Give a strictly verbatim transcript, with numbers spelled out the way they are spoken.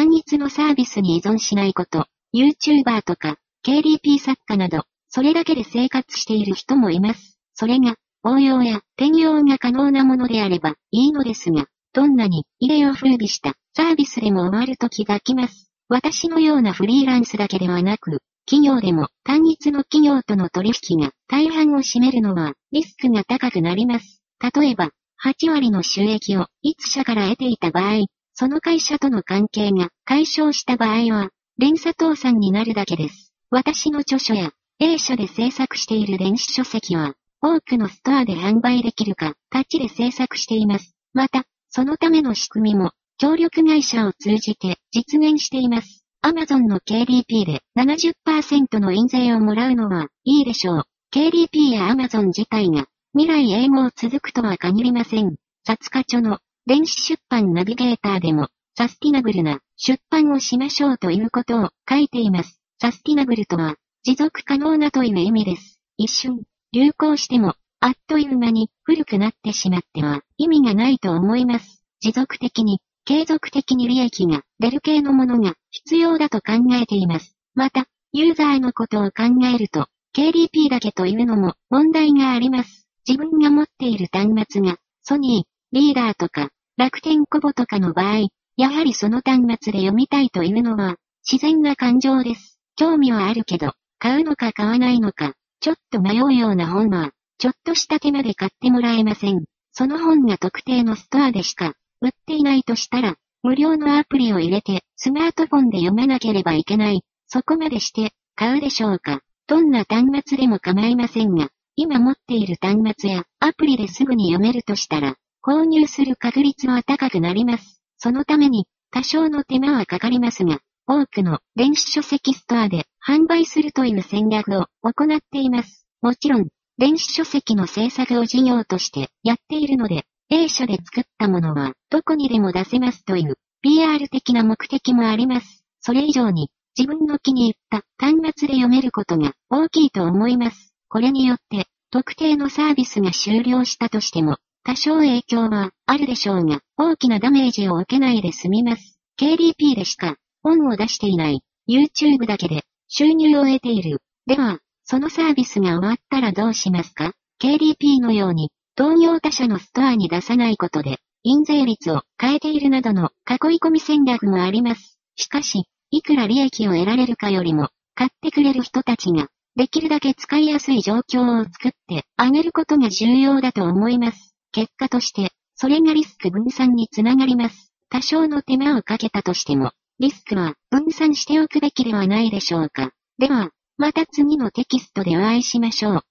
単一のサービスに依存しないこと、YouTuber とか、ケーディーピー 作家など、それだけで生活している人もいます。それが、応用や転用が可能なものであればいいのですが、どんなに異例を風靡したサービスでも終わる時が来ます。私のようなフリーランスだけではなく、企業でも単一の企業との取引が大半を占めるのはリスクが高くなります。例えば、はちわりの収益をいつ社から得ていた場合、その会社との関係が解消した場合は、連鎖倒産になるだけです。私の著書や A 社で制作している電子書籍は、多くのストアで販売できるか、タッチで制作しています。また、そのための仕組みも、協力会社を通じて実現しています。Amazon の ケーディーピー で ななじゅっパーセント の印税をもらうのはいいでしょう。ケーディーピー や Amazon 自体が未来永劫続くとは限りません。雑貨著の電子出版ナビゲーターでもサスティナブルな出版をしましょうということを書いています。サスティナブルとは持続可能なという意味です。一瞬流行してもあっという間に古くなってしまっては意味がないと思います。持続的に継続的に利益が出る系のものが必要だと考えています。また、ユーザーのことを考えると、ケーディーピー だけというのも問題があります。自分が持っている端末が、ソニー、リーダーとか、楽天コボとかの場合、やはりその端末で読みたいというのは、自然な感情です。興味はあるけど、買うのか買わないのか、ちょっと迷うような本は、ちょっとした手間で買ってもらえません。その本が特定のストアでしか、売っていないとしたら、無料のアプリを入れてスマートフォンで読まなければいけない。そこまでして買うでしょうか。どんな端末でも構いませんが、今持っている端末やアプリですぐに読めるとしたら、購入する確率は高くなります。そのために多少の手間はかかりますが、多くの電子書籍ストアで販売するという戦略を行っています。もちろん、電子書籍の制作を事業としてやっているので、A 社で作ったものはどこにでも出せますという ピーアール 的な目的もあります。それ以上に自分の気に入った端末で読めることが大きいと思います。これによって特定のサービスが終了したとしても多少影響はあるでしょうが大きなダメージを受けないで済みます。ケーディーピー でしか本を出していない YouTube だけで収入を得ている。では、そのサービスが終わったらどうしますか？ ケーディーピー のように同業他社のストアに出さないことで、印税率を変えているなどの囲い込み戦略もあります。しかし、いくら利益を得られるかよりも、買ってくれる人たちが、できるだけ使いやすい状況を作ってあげることが重要だと思います。結果として、それがリスク分散につながります。多少の手間をかけたとしても、リスクは分散しておくべきではないでしょうか。では、また次のテキストでお会いしましょう。